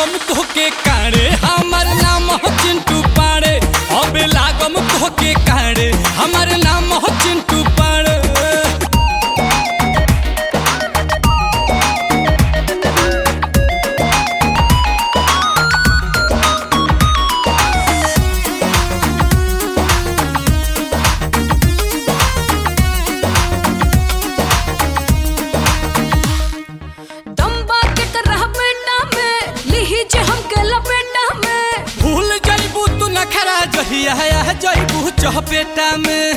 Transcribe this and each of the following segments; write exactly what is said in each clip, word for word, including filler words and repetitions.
लागम तोहके काड़े हमर नाम हो चिंटू पाड़े अब लागम तोहके काड़े हमर नाम हो चिंटू पाड़े जहिया जइबू चहपेटा में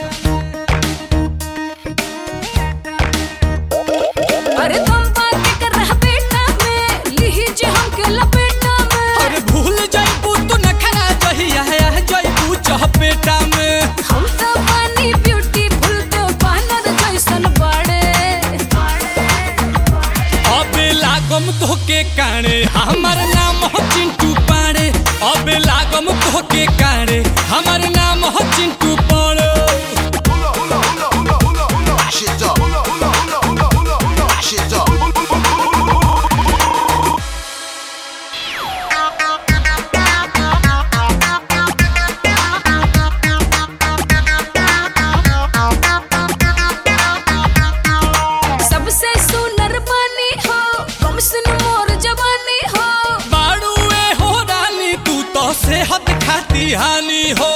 अरे तुम बात कर रहा बेटा में लिही जे हमके लपेटा में अरे भूल जइबू तू नखरा जहिया जइबू चहपेटा में हम तो पानी ब्यूटीफुल तो बानर जैसन बाड़े अब लागम तोहके काड़े हमर नाम हो चिंटू पाड़े अब लागम तोहके काड़े हमर नाम हो चिंटू पाड़े सबसे सुनर बानी हो कम सुन मोर जवानी हो बाड़ू ए हो रानी तू तो सेहत खाती हानि हो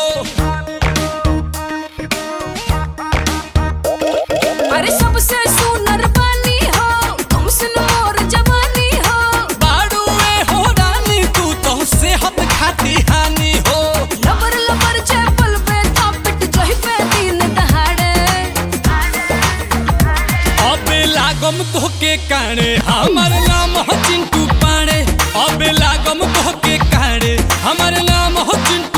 अरे सबसे सुनर बानी हो कम सुन मोर जवानी हो बाड़ू ए हो रानी तू तो सेहत खाती हानि हो लबर लबर चैपल पे थापिट जही पे दिन दहाड़े अब लागम तोहके काड़े हमर नाम हो चिंटू पाड़े अब लागम तोहके काड़े हमर नाम हो चिंटू